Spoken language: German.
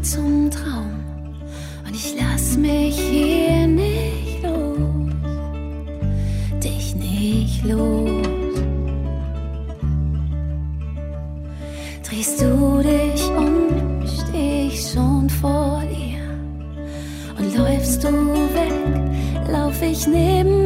zum Traum und ich lass mich hier nicht los, dich nicht los. Drehst du dich um, steh ich schon vor dir und läufst du weg, lauf ich neben